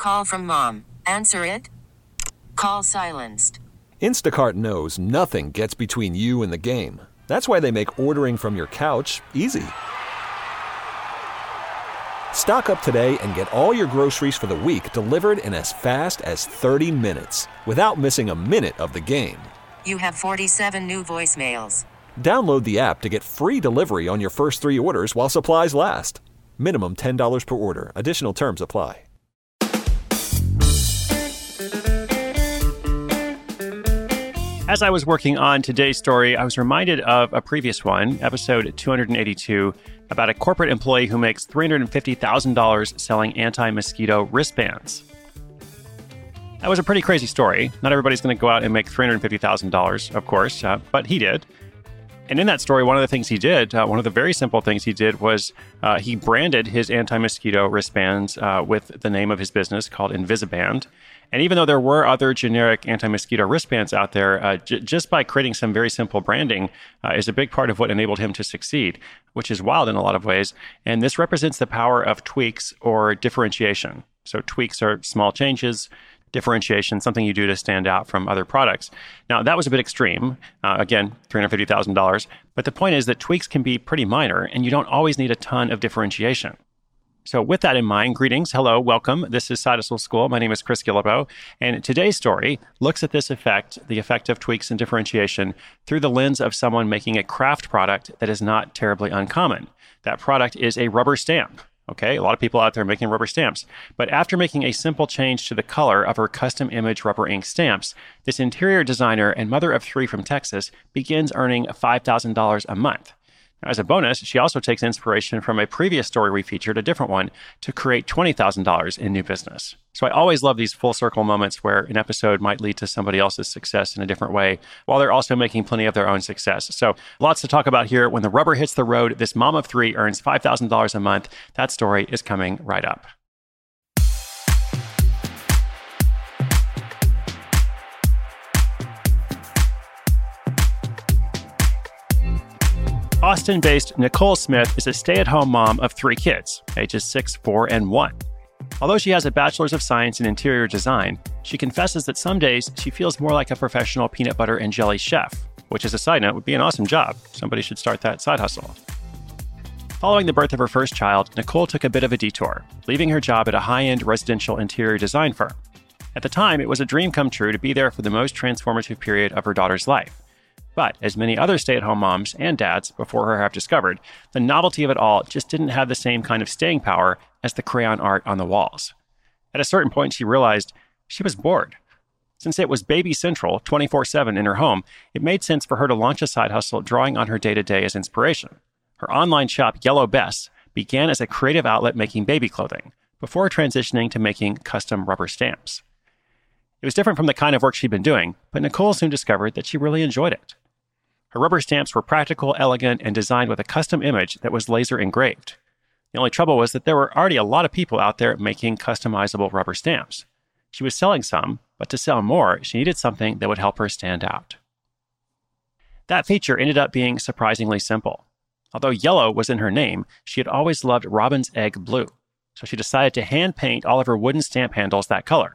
Call from mom. Answer it. Call silenced. Instacart knows nothing gets between you and the game. That's why they make ordering from your couch easy. Stock up today and get all your groceries for the week delivered in as fast as 30 minutes without missing a minute of the game. You have 47 new voicemails. Download the app to get free delivery on your first 3 orders while supplies last. Minimum $10 per order. Additional terms apply. As I was working on today's story, I was reminded of a previous one, episode 282, about a corporate employee who makes $350,000 selling anti-mosquito wristbands. That was a pretty crazy story. Not everybody's going to go out and make $350,000, of course, but he did. And in that story, one of the things he did, one of the very simple things he did was he branded his anti-mosquito wristbands with the name of his business called Invisiband. And even though there were other generic anti-mosquito wristbands out there, just by creating some very simple branding is a big part of what enabled him to succeed, which is wild in a lot of ways. And this represents the power of tweaks or differentiation. So tweaks are small changes. Differentiation, something you do to stand out from other products. Now, that was a bit extreme. Again, $350,000. But the point is that tweaks can be pretty minor, and you don't always need a ton of differentiation. So with that in mind, greetings, hello, welcome. This is Side Hustle School. My name is Chris Guillebeau, and today's story looks at this effect, the effect of tweaks and differentiation, through the lens of someone making a craft product that is not terribly uncommon. That product is a rubber stamp. Okay, a lot of people out there making rubber stamps. But after making a simple change to the color of her custom image rubber ink stamps, this interior designer and mother of 3 from Texas begins earning $5,000 a month. Now, as a bonus, she also takes inspiration from a previous story we featured, a different one, to create $20,000 in new business. So I always love these full circle moments where an episode might lead to somebody else's success in a different way, while they're also making plenty of their own success. So lots to talk about here. When the rubber hits the road, this mom of 3 earns $5,000 a month. That story is coming right up. Austin-based Nicole Smith is a stay-at-home mom of 3 kids, ages 6, 4, and 1. Although she has a bachelor's of science in interior design, she confesses that some days she feels more like a professional peanut butter and jelly chef, which, as a side note, would be an awesome job. Somebody should start that side hustle. Following the birth of her first child, Nicole took a bit of a detour, leaving her job at a high-end residential interior design firm. At the time, it was a dream come true to be there for the most transformative period of her daughter's life. But, as many other stay-at-home moms and dads before her have discovered, the novelty of it all just didn't have the same kind of staying power as the crayon art on the walls. At a certain point, she realized she was bored. Since it was baby central 24/7 in her home, it made sense for her to launch a side hustle drawing on her day-to-day as inspiration. Her online shop, Yellow Bess, began as a creative outlet making baby clothing, before transitioning to making custom rubber stamps. It was different from the kind of work she'd been doing, but Nicole soon discovered that she really enjoyed it. Her rubber stamps were practical, elegant, and designed with a custom image that was laser engraved. The only trouble was that there were already a lot of people out there making customizable rubber stamps. She was selling some, but to sell more, she needed something that would help her stand out. That feature ended up being surprisingly simple. Although yellow was in her name, she had always loved robin's egg blue, so she decided to hand paint all of her wooden stamp handles that color.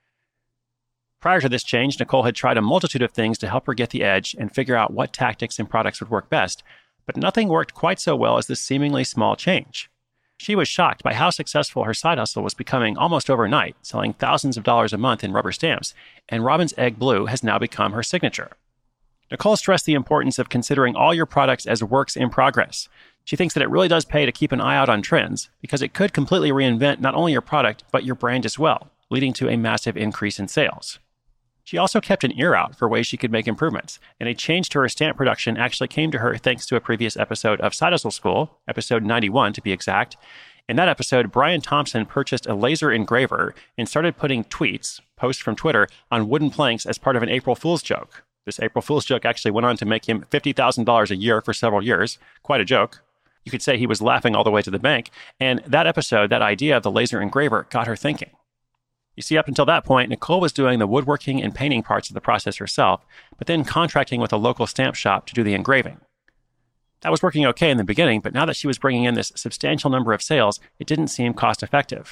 Prior to this change, Nicole had tried a multitude of things to help her get the edge and figure out what tactics and products would work best, but nothing worked quite so well as this seemingly small change. She was shocked by how successful her side hustle was becoming almost overnight, selling thousands of dollars a month in rubber stamps, and robin's egg blue has now become her signature. Nicole stressed the importance of considering all your products as works in progress. She thinks that it really does pay to keep an eye out on trends, because it could completely reinvent not only your product, but your brand as well, leading to a massive increase in sales. She also kept an ear out for ways she could make improvements, and a change to her stamp production actually came to her thanks to a previous episode of Side Hustle School, episode 91 to be exact. In that episode, Brian Thompson purchased a laser engraver and started putting tweets, posts from Twitter, on wooden planks as part of an April Fool's joke. This April Fool's joke actually went on to make him $50,000 a year for several years. Quite a joke. You could say he was laughing all the way to the bank, and that episode, that idea of the laser engraver, got her thinking. You see, up until that point, Nicole was doing the woodworking and painting parts of the process herself, but then contracting with a local stamp shop to do the engraving. That was working okay in the beginning, but now that she was bringing in this substantial number of sales, it didn't seem cost-effective.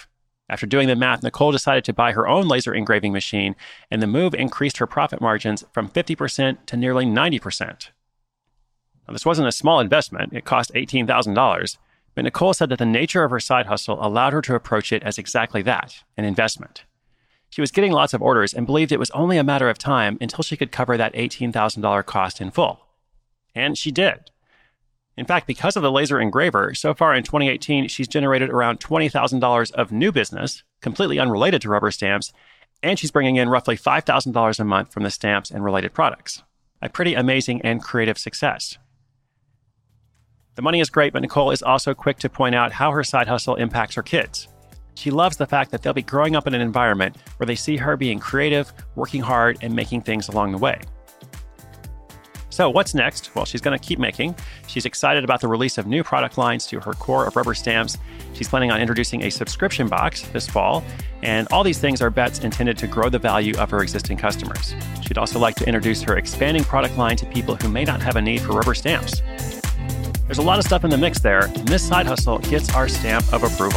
After doing the math, Nicole decided to buy her own laser engraving machine, and the move increased her profit margins from 50% to nearly 90%. Now, this wasn't a small investment. It cost $18,000, but Nicole said that the nature of her side hustle allowed her to approach it as exactly that, an investment. She was getting lots of orders and believed it was only a matter of time until she could cover that $18,000 cost in full. And she did. In fact, because of the laser engraver, so far in 2018, she's generated around $20,000 of new business, completely unrelated to rubber stamps, and she's bringing in roughly $5,000 a month from the stamps and related products. A pretty amazing and creative success. The money is great, but Nicole is also quick to point out how her side hustle impacts her kids. She loves the fact that they'll be growing up in an environment where they see her being creative, working hard, and making things along the way. So what's next? Well, she's going to keep making. She's excited about the release of new product lines to her core of rubber stamps. She's planning on introducing a subscription box this fall. And all these things are bets intended to grow the value of her existing customers. She'd also like to introduce her expanding product line to people who may not have a need for rubber stamps. There's a lot of stuff in the mix there, and this side hustle gets our stamp of approval.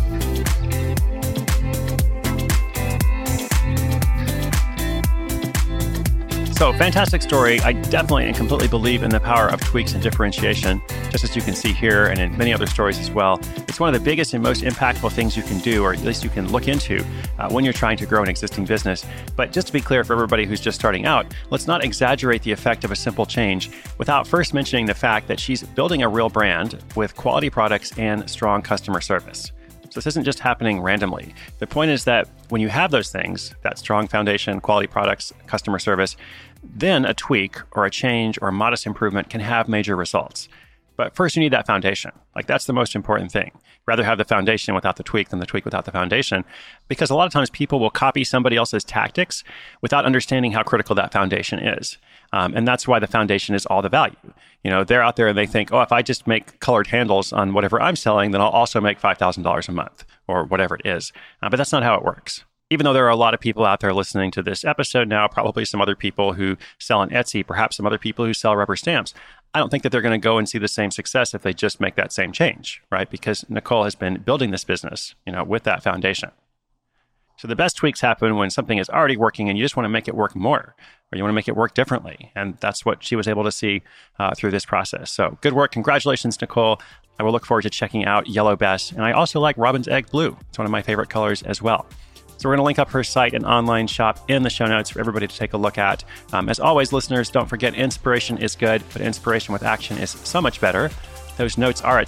So, fantastic story. I definitely and completely believe in the power of tweaks and differentiation, just as you can see here and in many other stories as well. It's one of the biggest and most impactful things you can do, or at least you can look into when you're trying to grow an existing business. But just to be clear for everybody who's just starting out, let's not exaggerate the effect of a simple change without first mentioning the fact that she's building a real brand with quality products and strong customer service. So this isn't just happening randomly. The point is that when you have those things, that strong foundation, quality products, customer service, then a tweak or a change or a modest improvement can have major results. But first you need that foundation. That's the most important thing. Rather have the foundation without the tweak than the tweak without the foundation, because a lot of times people will copy somebody else's tactics without understanding how critical that foundation is. And that's why the foundation is all the value. They're out there and they think, if I just make colored handles on whatever I'm selling, then I'll also make $5,000 a month or whatever it is. But that's not how it works. Even though there are a lot of people out there listening to this episode now, probably some other people who sell on Etsy, perhaps some other people who sell rubber stamps, I don't think that they're going to go and see the same success if they just make that same change, right? Because Nicole has been building this business, with that foundation. So the best tweaks happen when something is already working and you just want to make it work more, or you want to make it work differently. And that's what she was able to see through this process. So good work. Congratulations, Nicole. I will look forward to checking out Yellow Best. And I also like Robin's Egg Blue. It's one of my favorite colors as well. So we're going to link up her site and online shop in the show notes for everybody to take a look at. As always, listeners, don't forget inspiration is good, but inspiration with action is so much better. Those notes are at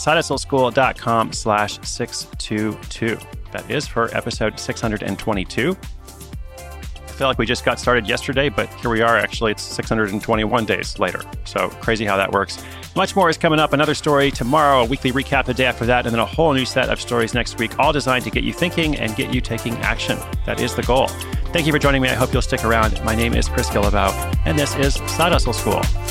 sidehustleschool.com/622. That is for episode 622. I feel like we just got started yesterday, but here we are. Actually, it's 621 days later. So crazy how that works. Much more is coming up. Another story tomorrow, a weekly recap the day after that, and then a whole new set of stories next week, all designed to get you thinking and get you taking action. That is the goal. Thank you for joining me. I hope you'll stick around. My name is Chris Guillebeau, and this is Side Hustle School.